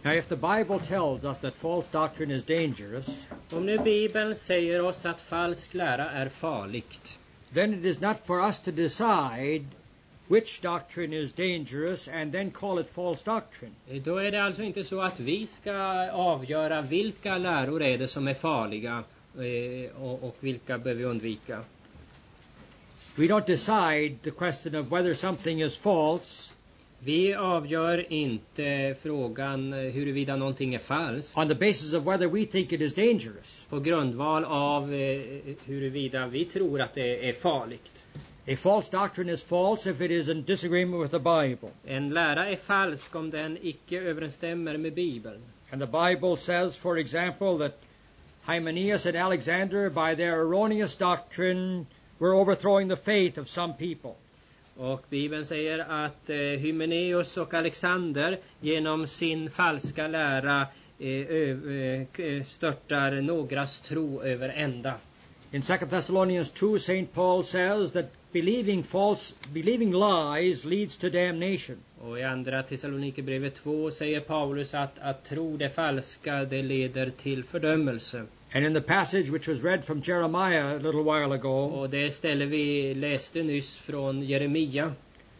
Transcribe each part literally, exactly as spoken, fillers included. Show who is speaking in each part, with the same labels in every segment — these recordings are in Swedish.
Speaker 1: Now, if the Bible tells us that false doctrine is dangerous,
Speaker 2: Om nu Bibeln säger oss att falsk lära är farligt,
Speaker 1: then it is not for us to decide which doctrine is dangerous and then call it false doctrine.
Speaker 2: då är det alltså inte så att vi ska avgöra vilka läror är det som är farliga eh, och, och vilka bör vi undvika.
Speaker 1: We don't decide the question of whether something is false
Speaker 2: Vi avgör inte frågan huruvida någonting är falskt
Speaker 1: on the basis of whether we think it is dangerous.
Speaker 2: på grundval av eh, huruvida vi tror att det är farligt.
Speaker 1: A false doctrine is false if it is in disagreement with the Bible.
Speaker 2: En lära är falsk om den icke överensstämmer med Bibeln.
Speaker 1: And the Bible says, for example, that Hymenaeus and Alexander, by their erroneous doctrine, were overthrowing the faith of some people.
Speaker 2: Och Bibeln säger att eh, Hymenaeus och Alexander genom sin falska lära eh, ö, eh, störtar någras tro över ända.
Speaker 1: In Second Thessalonians two, Saint Paul says that believing false, believing lies leads to damnation.
Speaker 2: Och i andra Thessalonikerbrevet två säger Paulus att, att tro det falska det leder till fördömelse.
Speaker 1: And in the passage which was read from Jeremiah a little while ago,
Speaker 2: Och det ställe vi läste nyss från Jeremia.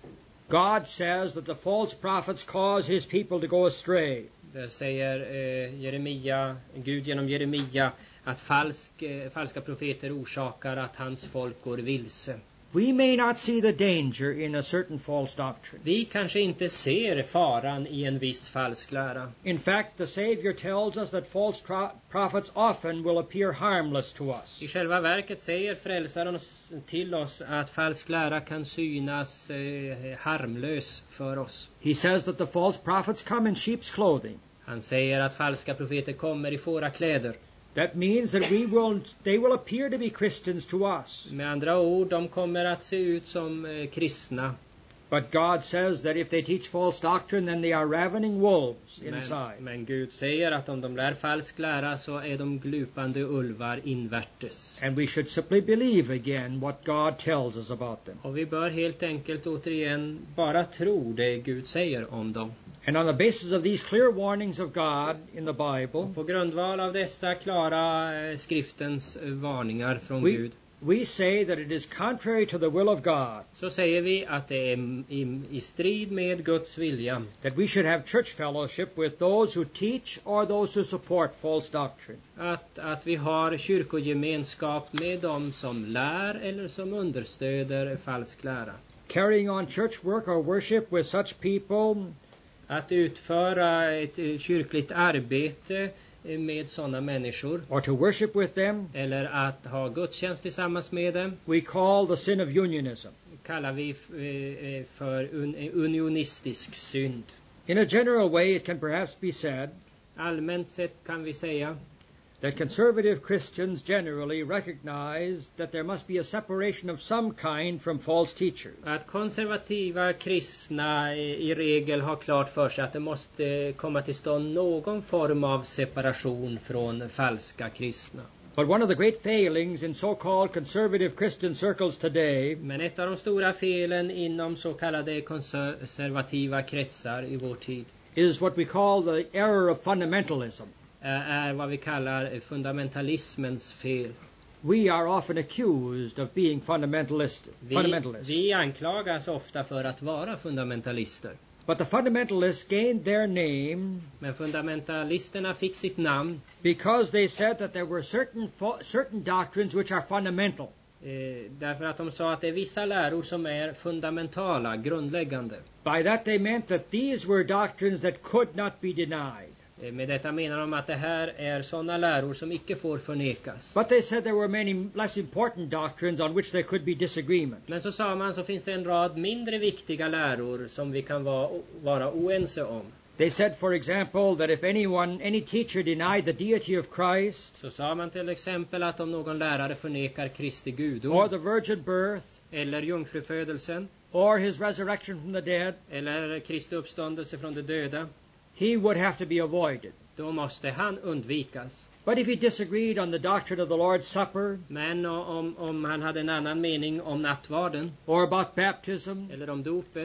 Speaker 1: God says that the false prophets cause his people to go astray.
Speaker 2: Där säger eh, Jeremia, Gud genom Jeremia att falsk, eh, falska profeter orsakar att hans folk går vilse.
Speaker 1: We may not see the danger in a certain false doctrine.
Speaker 2: Vi kanske inte ser faran i en viss falsk lära.
Speaker 1: In fact, the Savior tells us that false tro- prophets often will appear harmless to us.
Speaker 2: I själva verket säger frälsaren oss- till oss att falsk lära kan synas eh, harmlös för oss.
Speaker 1: He says that the false prophets come in sheep's clothing.
Speaker 2: Han säger att falska profeter kommer i fårakläder.
Speaker 1: That means that we will, they will appear to be Christians to us.
Speaker 2: Med andra ord, de kommer att se ut som eh, kristna.
Speaker 1: But God says that if they teach false doctrine, then they are ravening wolves inside.
Speaker 2: Men, men Gud säger att om de lär falsk lära så är de glupande ulvar invärtes.
Speaker 1: And we should simply believe again what God tells us about them.
Speaker 2: Och vi bör helt enkelt återigen bara tro det Gud säger om dem.
Speaker 1: And on the basis of these clear warnings of God in the Bible,
Speaker 2: På grundval av dessa klara eh, skriftens eh, varningar från
Speaker 1: we,
Speaker 2: Gud
Speaker 1: we say that it is contrary to the will of God
Speaker 2: så säger vi att det är i, i strid med Guds vilja
Speaker 1: that we should have church fellowship with those who teach or those who support false doctrine.
Speaker 2: att, att vi har kyrkogemenskap med dem som lär eller som understöder falsk lära.
Speaker 1: Carrying on church work or worship with such people
Speaker 2: Att utföra ett eh, kyrkligt arbete eh, med sådana människor
Speaker 1: or to worship with them,
Speaker 2: eller att ha gudstjänst tillsammans med dem
Speaker 1: we call the sin of unionism.
Speaker 2: kallar vi eh, eh, för un, unionistisk synd.
Speaker 1: In a general way, it can perhaps be said
Speaker 2: Allmänt sett kan vi säga
Speaker 1: that conservative Christians generally recognize that there must be a separation of some kind from false teachers.
Speaker 2: att konservativa kristna i, i regel har klart för sig att det måste komma till stånd någon form av separation från falska kristna.
Speaker 1: But one of the great failings in so-called conservative Christian circles today
Speaker 2: Men ett av de stora felen inom så kallade konservativa kretsar i vår tid
Speaker 1: is what we call the error of fundamentalism.
Speaker 2: är vad vi kallar fundamentalismens fel.
Speaker 1: We are often accused of being fundamentalists.
Speaker 2: Vi,
Speaker 1: fundamentalists.
Speaker 2: vi anklagas ofta för att vara fundamentalister.
Speaker 1: But the fundamentalists gained their name
Speaker 2: Men fundamentalisterna fick sitt namn
Speaker 1: because they said that there were certain fo- certain doctrines which are fundamental.
Speaker 2: eh, därför att de sa att det är vissa läror som är fundamentala, grundläggande.
Speaker 1: By that they meant that these were doctrines that could not be denied.
Speaker 2: Eh, med detta menar de att det här är sådana läror som icke får förnekas.
Speaker 1: But they said there were many less important doctrines on which there could be disagreement.
Speaker 2: Men så sa man så finns det en rad mindre viktiga läror som vi kan vara, vara oense om.
Speaker 1: They said, for example, that if anyone, any teacher denied the deity of Christ,
Speaker 2: Så sa man till exempel att om någon lärare förnekar Kristi
Speaker 1: or
Speaker 2: gudom
Speaker 1: the virgin birth,
Speaker 2: eller jungfrufödelsen
Speaker 1: or his resurrection from the dead,
Speaker 2: eller Kristi uppståndelse från de döda,
Speaker 1: he would have to be avoided.
Speaker 2: då måste han undvikas.
Speaker 1: But if he disagreed on the doctrine of the Lord's Supper,
Speaker 2: Men om, om han hade en annan mening om nattvarden
Speaker 1: or about baptism,
Speaker 2: eller om dopet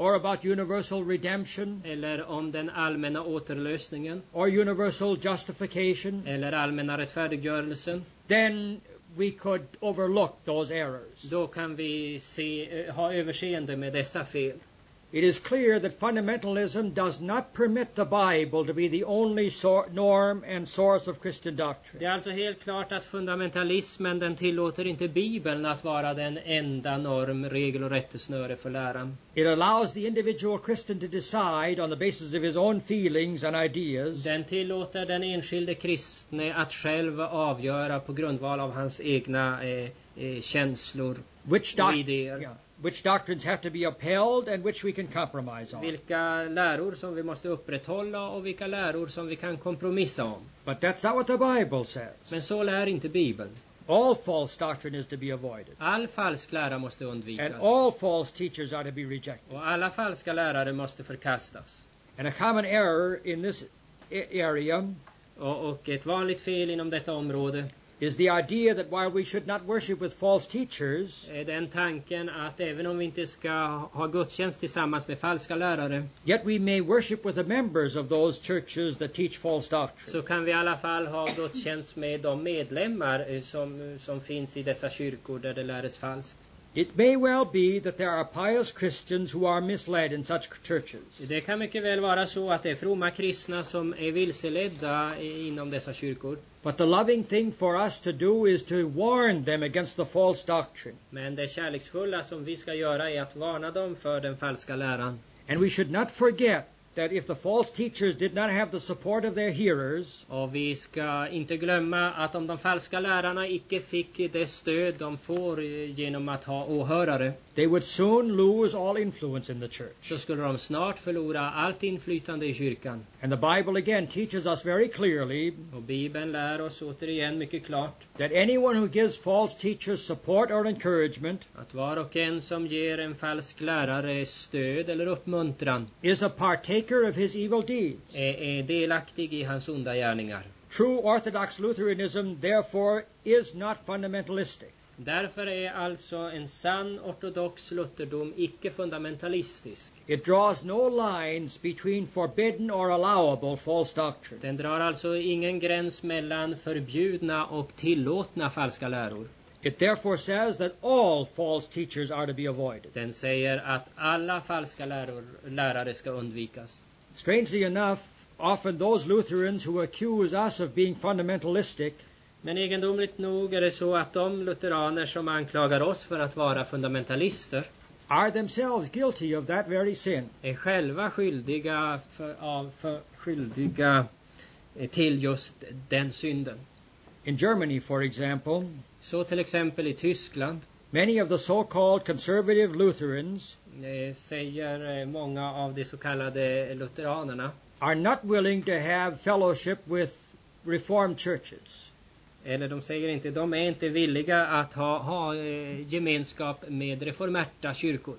Speaker 1: or about universal redemption,
Speaker 2: eller om den allmänna återlösningen,
Speaker 1: or universal justification,
Speaker 2: eller allmänna rättfärdiggörelsen,
Speaker 1: then we could overlook those errors.
Speaker 2: då kan vi se, ha överseende med dessa fel.
Speaker 1: It is clear that fundamentalism does not permit the Bible to be the only so- norm and source of Christian doctrine.
Speaker 2: Det är alltså helt klart att fundamentalismen, den tillåter inte Bibeln att vara den enda norm, regel och rättesnöre för läran.
Speaker 1: It allows the individual Christian to decide on the basis of his own feelings and ideas
Speaker 2: Den tillåter den enskilde kristne att själv avgöra på grundval av hans egna eh, eh, känslor
Speaker 1: which,
Speaker 2: och
Speaker 1: doc-
Speaker 2: idéer.
Speaker 1: yeah, which doctrines have to be upheld and which we can compromise on.
Speaker 2: Vilka läror som vi måste upprätthålla och vilka läror som vi kan kompromissa om.
Speaker 1: But that's not what the Bible says.
Speaker 2: Men så lär inte Bibeln.
Speaker 1: All false doctrine is to be avoided,
Speaker 2: All falsk lära måste
Speaker 1: and
Speaker 2: undvikas.
Speaker 1: all false teachers are to be rejected.
Speaker 2: Och alla falska lärare måste förkastas.
Speaker 1: And a common error in this a- area
Speaker 2: Och, och ett vanligt fel inom detta område
Speaker 1: is the idea that while we should not worship with false teachers,
Speaker 2: är den tanken att även om vi inte ska ha gudstjänst tillsammans med falska lärare,
Speaker 1: yet we may worship with the members of those churches that teach false doctrine.
Speaker 2: så kan vi i alla fall ha gudstjänst med de medlemmar eh, som, som finns i dessa kyrkor där det läres falskt.
Speaker 1: It may well be that there are pious Christians who are misled in such churches.
Speaker 2: Det kan mycket väl vara så att det är fromma kristna som är vilseledda i- inom dessa kyrkor.
Speaker 1: But the loving thing for us to do is to warn them against the false doctrine.
Speaker 2: Men det kärleksfulla som vi ska göra är att varna dem för den falska läran.
Speaker 1: And we should not forget that if the false teachers did not have the support of their hearers,
Speaker 2: Och vi ska inte glömma att om de falska lärarna icke fick det stöd de får eh, genom att ha åhörare,
Speaker 1: they would soon lose all influence in the church.
Speaker 2: så skulle de snart förlora allt inflytande i kyrkan.
Speaker 1: And the Bible again teaches us very clearly
Speaker 2: Och Bibeln lär oss återigen mycket klart
Speaker 1: that anyone who gives false teachers support or encouragement
Speaker 2: att var och en som ger en falsk lärare stöd eller uppmuntran
Speaker 1: is a partaker of his evil deeds.
Speaker 2: är, är delaktig i hans onda gärningar.
Speaker 1: True Orthodox Lutheranism, therefore, is not fundamentalistic.
Speaker 2: Därför är alltså en sann ortodox lutherdom icke fundamentalistisk.
Speaker 1: It draws no lines between forbidden or allowable false doctrine.
Speaker 2: Den drar alltså ingen gräns mellan förbjudna och tillåtna falska läror.
Speaker 1: It therefore says that all false teachers are to be avoided.
Speaker 2: Den säger att alla falska läror, lärare ska undvikas.
Speaker 1: Strangely enough, often those Lutherans who accuse us of being fundamentalistic
Speaker 2: Men egendomligt nog är det så att de lutheraner som anklagar oss för att vara fundamentalister
Speaker 1: are themselves guilty of that very sin.
Speaker 2: är själva skyldiga, för, av, för, skyldiga eh, till just den synden.
Speaker 1: In Germany, for example,
Speaker 2: Så till exempel i Tyskland
Speaker 1: many of the so-called conservative Lutherans
Speaker 2: eh, säger eh, många av de så kallade lutheranerna,
Speaker 1: are not willing to have fellowship with Reformed churches.
Speaker 2: eller de säger inte, de är inte villiga att ha, ha eh, gemenskap med reformerta kyrkor.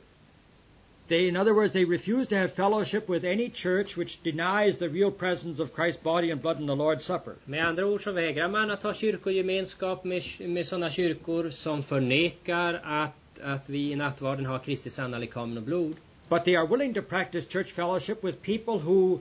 Speaker 1: They, in other words, they refuse to have fellowship with any church which denies the real presence of Christ's body and blood in the Lord's Supper.
Speaker 2: Med andra ord så vägrar man att ha kyrkogemenskap med, med sådana kyrkor som förnekar att, att vi i nattvarden har Kristi sanna likamen och blod.
Speaker 1: But they are willing to practice church fellowship with people who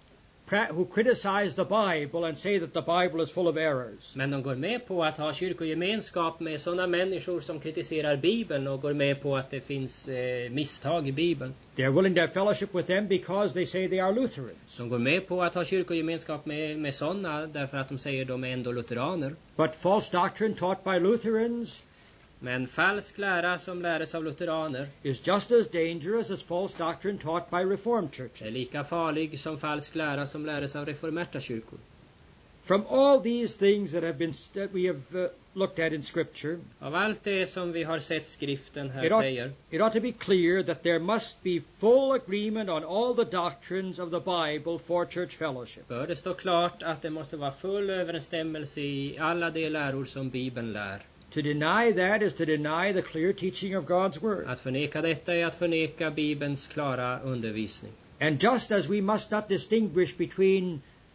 Speaker 1: who criticize the Bible and say that the Bible is full of errors.
Speaker 2: Men de går med på att ha kyrkogemenskap med sådana människor som kritiserar Bibeln och går med på att det finns eh, misstag i Bibeln.
Speaker 1: They are willing to have fellowship with them because they say they are Lutherans.
Speaker 2: De går med på att ha kyrkogemenskap med, med sådana därför att de säger de är ändå lutheraner.
Speaker 1: But false doctrine taught by Lutherans
Speaker 2: Men falsk lära som läres av lutheraner
Speaker 1: is just as dangerous as false doctrine taught by Reformed churches.
Speaker 2: är lika farlig som falsk lära som läres av reformerta kyrkor.
Speaker 1: From all these things that have been that we have uh, looked at in Scripture,
Speaker 2: Av allt det som vi har sett skriften här
Speaker 1: it ought,
Speaker 2: säger,
Speaker 1: it ought to be clear that there must be full agreement on all the doctrines of the Bible for church fellowship.
Speaker 2: bör det stå klart att det måste vara full överensstämmelse i alla de läror som Bibeln lär.
Speaker 1: To deny that is to deny the clear teaching of God's Word.
Speaker 2: Att förneka detta är att förneka Bibelns klara undervisning.
Speaker 1: And just as we must not distinguish between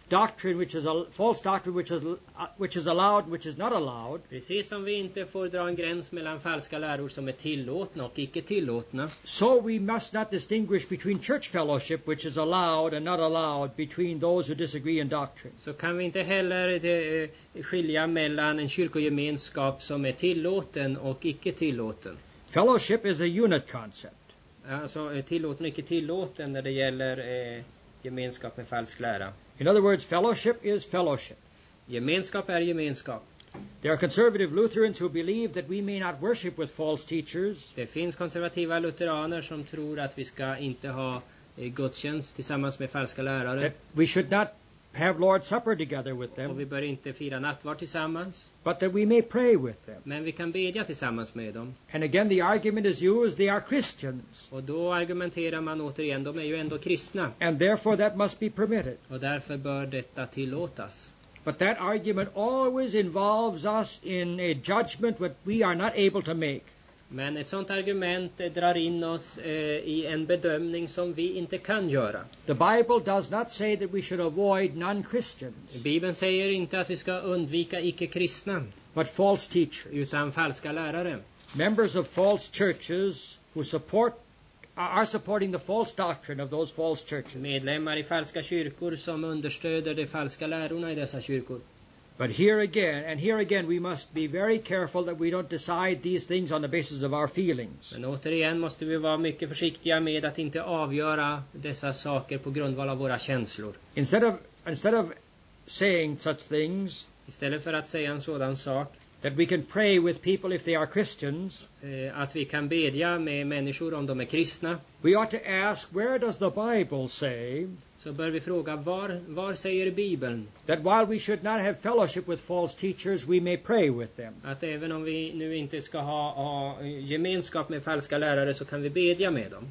Speaker 1: doctrine which is a false doctrine which is uh, which is allowed, which is not allowed.
Speaker 2: Precis som vi inte får dra en gräns mellan falska läror som är tillåtna och icke tillåtna.
Speaker 1: So we must not distinguish between church fellowship which is allowed and not allowed between those who disagree in doctrine.
Speaker 2: Så kan vi inte heller det, skilja mellan en kyrkogemenskap som är tillåten och icke tillåten.
Speaker 1: Fellowship is a unit concept.
Speaker 2: Alltså tillåten och icke tillåten när det gäller eh, gemenskap med falsk lära.
Speaker 1: In other words, fellowship is fellowship.
Speaker 2: Gemenskap är gemenskap.
Speaker 1: There are conservative Lutherans who believe that we may not worship with false teachers.
Speaker 2: Det finns konservativa lutheraner som tror att vi ska inte ha eh, gudstjänst tillsammans med falska lärare.
Speaker 1: That we should not have Lord's Supper together with
Speaker 2: Och
Speaker 1: them.
Speaker 2: vi bör inte fira nattvard tillsammans.
Speaker 1: But that we may pray with them.
Speaker 2: Men vi kan bedja tillsammans med dem.
Speaker 1: And again the argument is used, they are Christians.
Speaker 2: Och då argumenterar man återigen, de är ju ändå kristna.
Speaker 1: And therefore that must be permitted.
Speaker 2: Och därför bör detta tillåtas.
Speaker 1: But that argument always involves us in a judgment that we are not able to make.
Speaker 2: Men ett sånt argument eh, drar in oss eh, i en bedömning som vi inte kan göra.
Speaker 1: The Bible does not say that we should avoid non-Christians,
Speaker 2: Bibeln säger inte att vi ska undvika icke-kristna,
Speaker 1: but false teachers.
Speaker 2: utan falska lärare.
Speaker 1: Members of false churches who support are supporting the false doctrine of those false churches.
Speaker 2: Medlemmar i falska kyrkor som understöder de falska lärorna i dessa kyrkor.
Speaker 1: But here again, and here again, we must be very careful that we don't decide these things on the basis of our feelings.
Speaker 2: Men återigen måste vi vara mycket försiktiga med att inte avgöra dessa saker på grundval av våra känslor.
Speaker 1: Instead of instead of saying such things,
Speaker 2: Istället för att säga en sådan sak,
Speaker 1: that we can pray with people if they are Christians,
Speaker 2: eh, att vi kan bedja med människor om de är kristna,
Speaker 1: we ought to ask, where does the Bible say
Speaker 2: så bör vi fråga, var, var säger Bibeln
Speaker 1: that while we should not have fellowship with false teachers, we may pray with them?
Speaker 2: att även om vi nu inte ska ha, ha gemenskap med falska lärare så kan vi bedja med dem?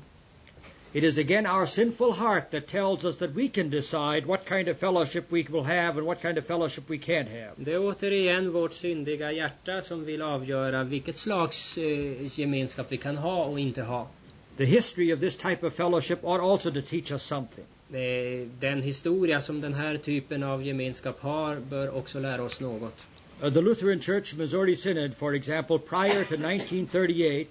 Speaker 1: It is again our sinful heart that tells us that we can decide what kind of fellowship we will have and what kind of fellowship we can't have.
Speaker 2: Det är återigen vårt syndiga hjärta som vill avgöra vilket slags eh, gemenskap vi kan ha och inte ha.
Speaker 1: The history of this type of fellowship ought also to teach us something.
Speaker 2: Eh, den historia som den här typen av gemenskap har bör också lära oss något.
Speaker 1: Uh, the Lutheran Church Missouri Synod, for example, prior to nineteen thirty-eight,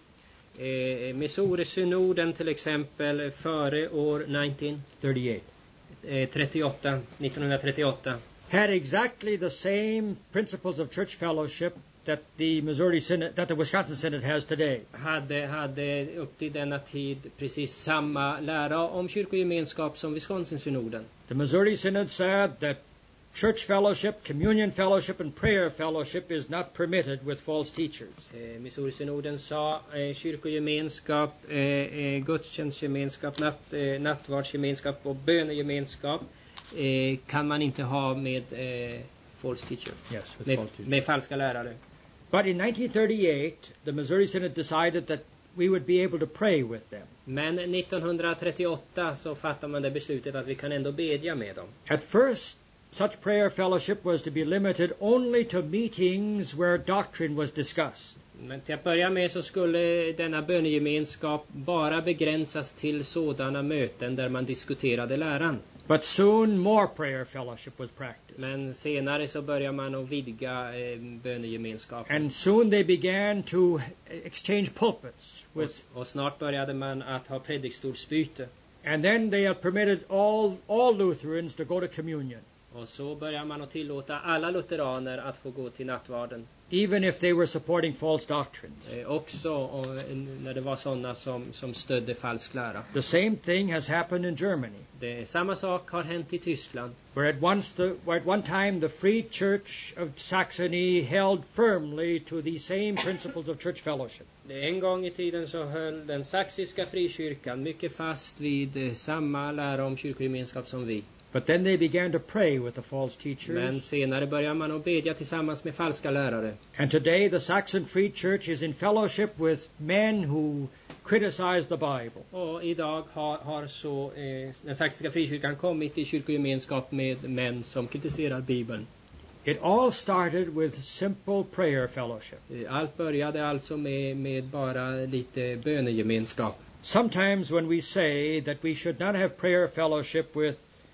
Speaker 2: Eh, Missouri-synoden till exempel före år nitton
Speaker 1: thirty-eight,
Speaker 2: eh, trettioåtta, nittonhundratrettioåtta
Speaker 1: had exactly the same principles of church fellowship that the Missouri Synod, that the Wisconsin Synod has today.
Speaker 2: hade, hade upp till denna tid precis samma lära om kyrkogemenskap som Wisconsin-synoden.
Speaker 1: The Missouri Synod said that church fellowship, communion fellowship, and prayer fellowship is not permitted with false teachers.
Speaker 2: Eh, Missouri-synoden sa eh, kyrkogemenskap, eh, eh, gudstjänstgemenskap, natt, eh, nattvardsgemenskap och bönegemenskap eh, kan man inte ha med eh, false teacher,
Speaker 1: Yes, with
Speaker 2: med,
Speaker 1: false teachers.
Speaker 2: med falska lärare.
Speaker 1: But in nineteen thirty-eight, the Missouri Synod decided that we would be able to pray with them.
Speaker 2: Men nittonhundratrettioåtta så fattar man det beslutet att vi kan ändå bedja med dem.
Speaker 1: At first, such prayer fellowship was to be limited only to meetings where doctrine was discussed.
Speaker 2: Men till att börja med så skulle denna bönegemenskap bara begränsas till sådana möten där man diskuterade läran.
Speaker 1: But soon more prayer fellowship was practiced.
Speaker 2: Men senare så börjar man att vidga eh, bönegemenskapen.
Speaker 1: And soon they began to exchange pulpits
Speaker 2: Och,
Speaker 1: with,
Speaker 2: och snart började man att ha predikstorsbyte.
Speaker 1: and then they have permitted all, all Lutherans to go to communion,
Speaker 2: Och så börjar man att tillåta alla lutheraner att få gå till nattvarden.
Speaker 1: even if they were supporting false doctrines.
Speaker 2: Eh, också och, när det var sådana som, som stödde falsk lära.
Speaker 1: The same thing has happened in Germany,
Speaker 2: Det, samma sak har hänt i Tyskland.
Speaker 1: where at once the, where at one time the Free Church of Saxony held firmly to the same principles of church fellowship.
Speaker 2: Det en gång i tiden så höll den saxiska frikyrkan mycket fast vid eh, samma lära om kyrkogemenskap som vi.
Speaker 1: But then they began to pray with the false
Speaker 2: Men
Speaker 1: teachers.
Speaker 2: senare börjar man att bedja tillsammans med falska lärare.
Speaker 1: And today the Saxon Free Church is in fellowship with men who criticize the Bible.
Speaker 2: Och idag har, har så eh, den saxiska frikyrkan kommit i kyrkogemenskap med män som kritiserar Bibeln.
Speaker 1: It all started with simple prayer fellowship.
Speaker 2: Eh, Allt började alltså med, med bara lite bönegemenskap.
Speaker 1: Sometimes when we say that we should not have prayer fellowship with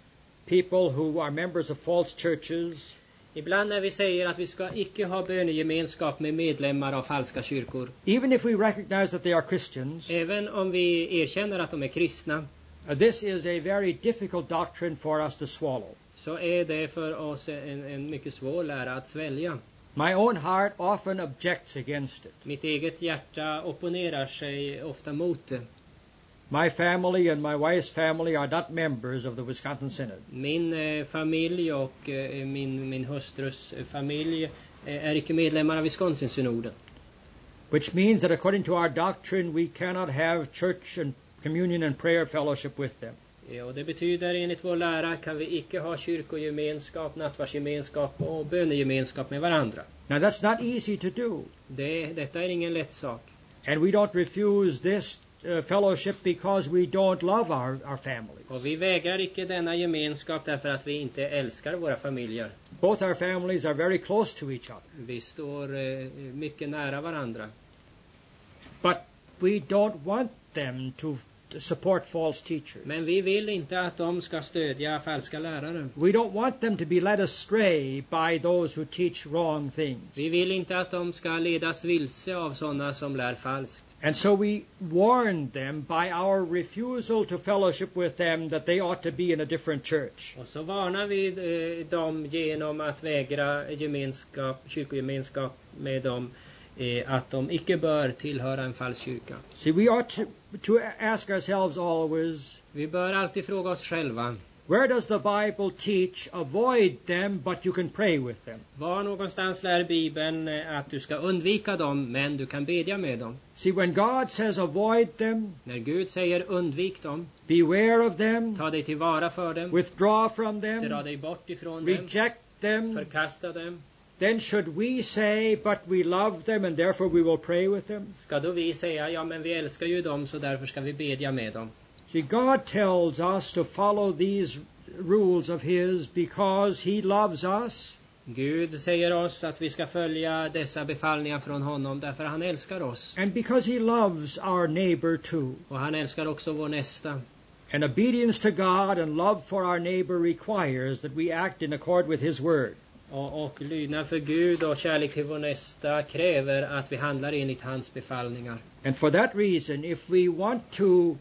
Speaker 1: people who are members of false churches,
Speaker 2: Ibland när vi säger att vi ska icke ha bönegemenskap med medlemmar av falska kyrkor,
Speaker 1: even if we recognize that they are Christians,
Speaker 2: även om vi erkänner att de är kristna,
Speaker 1: uh, this is a very difficult doctrine for us to swallow.
Speaker 2: så är det för oss en, en mycket svår lära att svälja.
Speaker 1: My own heart often objects against it.
Speaker 2: Mitt eget hjärta opponerar sig ofta mot det.
Speaker 1: My family and my wife's family are not members of the Wisconsin Synod.
Speaker 2: Min eh, familj och eh, min, min hustrus familj eh, är icke medlemmar av Wisconsin-synoden.
Speaker 1: Which means that according to our doctrine, we cannot have church and communion and prayer fellowship with them.
Speaker 2: Ja, och det betyder enligt vår lära kan vi icke ha kyrkogemenskap, nattvardsgemenskap och bönegemenskap med varandra.
Speaker 1: Now that's not easy to do.
Speaker 2: Det, detta är ingen lätt sak.
Speaker 1: And we don't refuse this uh, fellowship because we don't love our, our families.
Speaker 2: Och vi vägrar icke denna gemenskap därför att vi inte älskar våra familjer.
Speaker 1: Both our families are very close to each other.
Speaker 2: Vi står eh, mycket nära varandra.
Speaker 1: But we don't want them to support false teachers.
Speaker 2: Men vi vill inte att de ska stödja falska lärare.
Speaker 1: We don't want them to be led astray by those who teach wrong things.
Speaker 2: Vi vill inte att de ska ledas vilse av sådana som lär falskt.
Speaker 1: And so we warn them by our refusal to fellowship with them that they ought to be in a different church.
Speaker 2: Och så varnar vi eh, dem genom att vägra gemenskap, kyrkogemenskap med dem, eh, att de icke bör tillhöra en falsk kyrka.
Speaker 1: See, we ought to, to ask ourselves always,
Speaker 2: Vi bör alltid fråga oss själva,
Speaker 1: where does the Bible teach avoid them but you can pray with them?
Speaker 2: var någonstans lär Bibeln eh, att du ska undvika dem men du kan bedja med dem?
Speaker 1: See, when God says avoid them,
Speaker 2: När Gud säger undvik dem,
Speaker 1: beware of them,
Speaker 2: ta dig tillvara för dem,
Speaker 1: withdraw from
Speaker 2: dra
Speaker 1: them,
Speaker 2: dig bort ifrån dem,
Speaker 1: reject them,
Speaker 2: förkasta dem,
Speaker 1: then should we say, but we love them and therefore we will pray with them?
Speaker 2: ska då vi säga, ja men vi älskar ju dem så därför ska vi bedja med dem?
Speaker 1: See, God tells us to follow these rules of His because He loves us.
Speaker 2: Gud säger oss att vi ska följa dessa befallningar från honom därför han älskar oss.
Speaker 1: And because He loves our neighbor too.
Speaker 2: Och han älskar också vår nästa.
Speaker 1: And obedience to God and love for our neighbor requires that we act in accord with His word.
Speaker 2: Och, och lydnad för Gud och kärlek till vår nästa kräver att vi handlar enligt hans befallningar.
Speaker 1: And for that reason, if we want to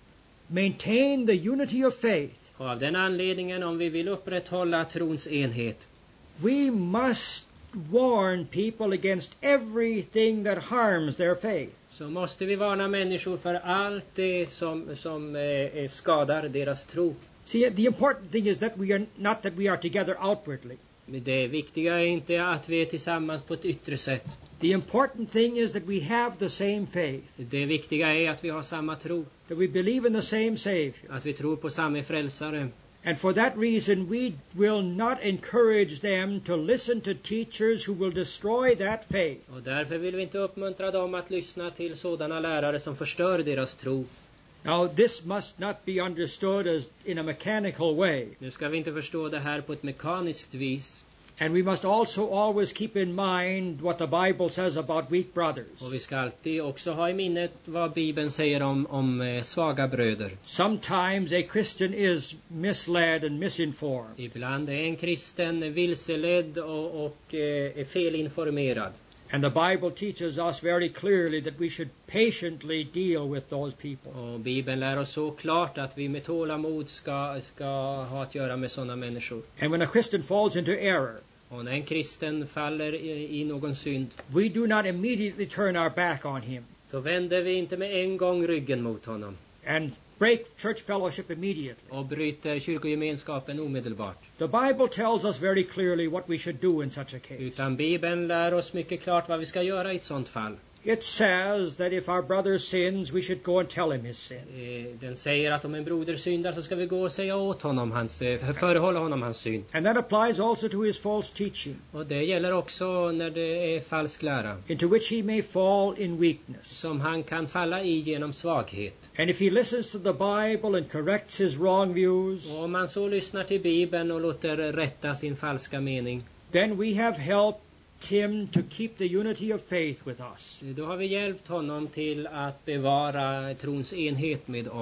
Speaker 1: maintain the unity of faith,
Speaker 2: Och av den anledningen, om vi vill upprätthålla trons enhet,
Speaker 1: we must warn people against everything that harms their faith.
Speaker 2: så måste vi varna människor för allt det som, som eh, skadar deras tro.
Speaker 1: See, the important thing is that we are not that we are together outwardly.
Speaker 2: Det viktiga är inte att vi är tillsammans på ett yttre sätt.
Speaker 1: The important thing is that we have the same faith,
Speaker 2: Det viktiga är att vi har samma tro.
Speaker 1: that we believe in the same Savior.
Speaker 2: Att vi tror på samma frälsare.
Speaker 1: And for that reason, we will not encourage them to listen to teachers who will destroy that faith.
Speaker 2: Och därför vill vi inte uppmuntra dem att lyssna till sådana lärare som förstör deras tro.
Speaker 1: Now, this must not be understood as in a mechanical way.
Speaker 2: Nu ska vi inte förstå det här på ett mekaniskt vis.
Speaker 1: And we must also always keep in mind what the Bible says about weak brothers.
Speaker 2: Och vi ska alltid också ha i minnet vad Bibeln säger om, om eh, svaga bröder.
Speaker 1: Sometimes a Christian is misled and misinformed.
Speaker 2: Ibland är en kristen vilseledd och, och eh, är felinformerad.
Speaker 1: And the Bible teaches us very clearly that we should patiently deal with those people.
Speaker 2: Och Bibeln lär oss så klart att vi med tålamod ska, ska ha att göra med sådana människor.
Speaker 1: And when a Christian falls into error,
Speaker 2: Och när en kristen faller i, i någon synd,
Speaker 1: we do not immediately turn our back on him
Speaker 2: då vänder vi inte med en gång ryggen mot honom
Speaker 1: and break church fellowship immediately.
Speaker 2: och bryter kyrkogemenskapen omedelbart.
Speaker 1: The Bible tells us very clearly what we should do in such a case.
Speaker 2: Utan Bibeln lär oss mycket klart vad vi ska göra i ett sånt fall.
Speaker 1: It says that if our brother sins, we should go and tell him his sin.
Speaker 2: Eh, Den säger att om en broder syndar så ska vi gå och säga åt honom hans, eh, förehålla honom hans synd.
Speaker 1: And that applies also to his false teaching,
Speaker 2: Och det gäller också när det är falsk lära,
Speaker 1: into which he may fall in weakness.
Speaker 2: som han kan falla i genom svaghet.
Speaker 1: And if he listens to the Bible and corrects his wrong views,
Speaker 2: Och om man så lyssnar till Bibeln och låter rätta sin falska mening,
Speaker 1: then we have helped him to keep the unity of faith with us.
Speaker 2: då har vi hjälpt honom till att bevara trons enhet med oss.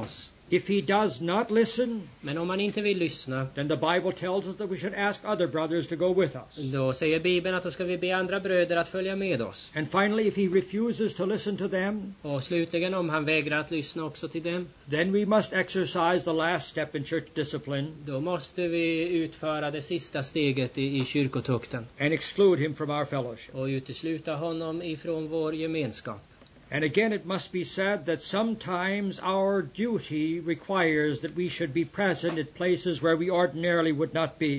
Speaker 1: If he does not listen,
Speaker 2: Men om han inte vill lyssna,
Speaker 1: then the Bible tells us that we should ask other brothers to go with us.
Speaker 2: då säger Bibeln att då ska vi be andra bröder att följa med oss.
Speaker 1: And finally, if he refuses to listen to them,
Speaker 2: Och slutligen, om han vägrar att lyssna också till dem,
Speaker 1: then we must exercise the last step in church discipline
Speaker 2: då måste vi utföra det sista steget i, i kyrkotukten
Speaker 1: and exclude him from our fellowship.
Speaker 2: och utesluta honom ifrån vår gemenskap.
Speaker 1: And again, it must be said that sometimes our duty requires that we should be present at places where we ordinarily would not be.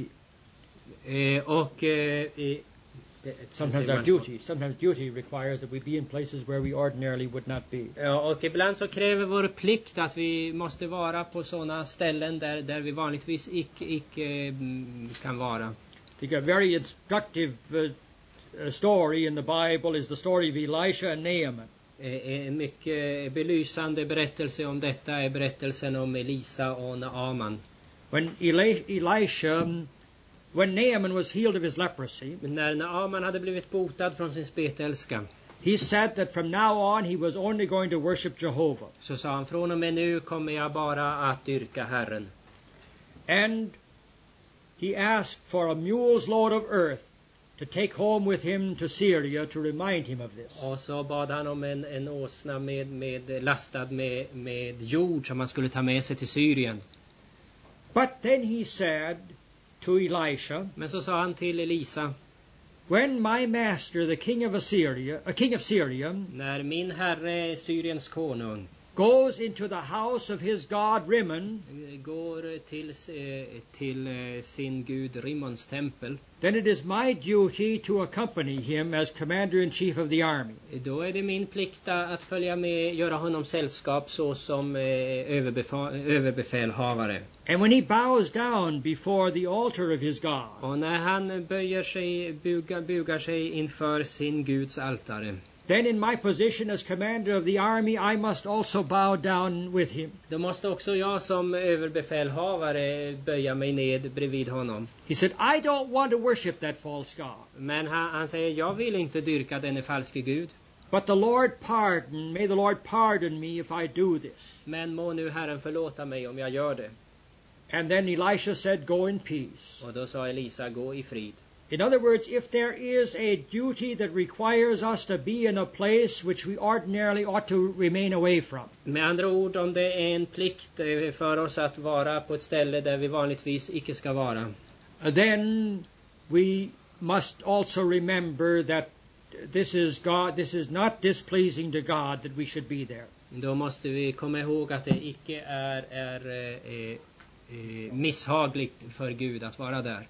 Speaker 2: Eh, och eh, i,
Speaker 1: Sometimes our duty, sometimes duty requires that we be in places where we ordinarily would not be.
Speaker 2: Ja, och ibland så kräver vår plikt att vi måste vara på sådana ställen där, där vi vanligtvis icke, icke mm, kan vara.
Speaker 1: I think a very instructive uh, uh, story in the Bible is the story of Elisha and Naaman.
Speaker 2: Eh, En mycket belysande berättelse om detta är berättelsen om Elisa och Naaman.
Speaker 1: When Eli- Elisha, um, when Naaman was healed of his leprosy,
Speaker 2: Men när Naaman hade blivit botad från sin spetälska,
Speaker 1: he said that from now on he was only going to worship Jehovah.
Speaker 2: så sa han, från och med nu kommer jag bara att dyrka Herren.
Speaker 1: And he asked for a mule's load of earth to take home with him to Syria to remind him of this.
Speaker 2: Och så bad han om en, en åsna med, med lastad med, med jord som han skulle ta med sig till Syrien.
Speaker 1: But then he said to Elisha,
Speaker 2: Men så sa han till Elisa,
Speaker 1: when my master, the king of Assyria, a king of Syria,
Speaker 2: när min herre Syriens konung
Speaker 1: goes into the house of his god Rimmon,
Speaker 2: går till, eh, till eh, sin gud Rimmons tempel,
Speaker 1: then it is my duty to accompany him as commander-in-chief of the army.
Speaker 2: då är det min plikt att följa med, göra honom sällskap så som eh, överbefa- överbefälhavare.
Speaker 1: And when he bows down before the altar of his god,
Speaker 2: Och när han böjer sig, bugar, bugar sig inför sin Guds altare,
Speaker 1: then in my position as commander of the army, I must also bow down with him.
Speaker 2: då måste också jag som överbefälhavare böja mig ned bredvid honom.
Speaker 1: He said, I don't want to worship that false god.
Speaker 2: Men han, han säger, jag vill inte dyrka denne falske Gud.
Speaker 1: But the Lord pardon, may the Lord pardon me if I do this.
Speaker 2: Men må nu Herren förlåta mig om jag gör det.
Speaker 1: And then Elisha said, go in peace.
Speaker 2: Och då sa Elisa, gå i frid.
Speaker 1: In other words, if there is a duty that requires us to be in a place which we ordinarily ought to remain away from,
Speaker 2: Med andra ord, om det är en plikt eh, för oss att vara på ett ställe där vi vanligtvis icke ska vara,
Speaker 1: then we must also remember that this is God, this is not displeasing to God that we should be there.
Speaker 2: då måste vi komma ihåg att det icke är, är eh, eh, misshagligt för Gud att vara där.